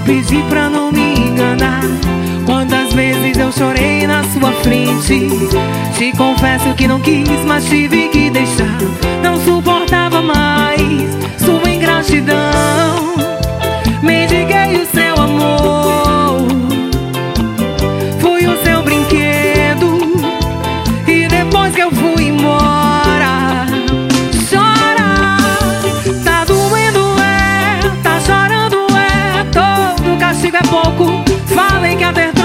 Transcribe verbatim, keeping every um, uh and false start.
pedi pra não me enganar. Quantas vezes eu chorei na sua frente. Te confesso que não quis, mas tive que deixar. Não suportava mais sua ingratidão. Mendiguei o seu amor, fui o seu brinquedo. E depois que eu fui embora, chora. Tá doendo, é, tá chorando, é. Todo castigo é pouco. Falei que a verdade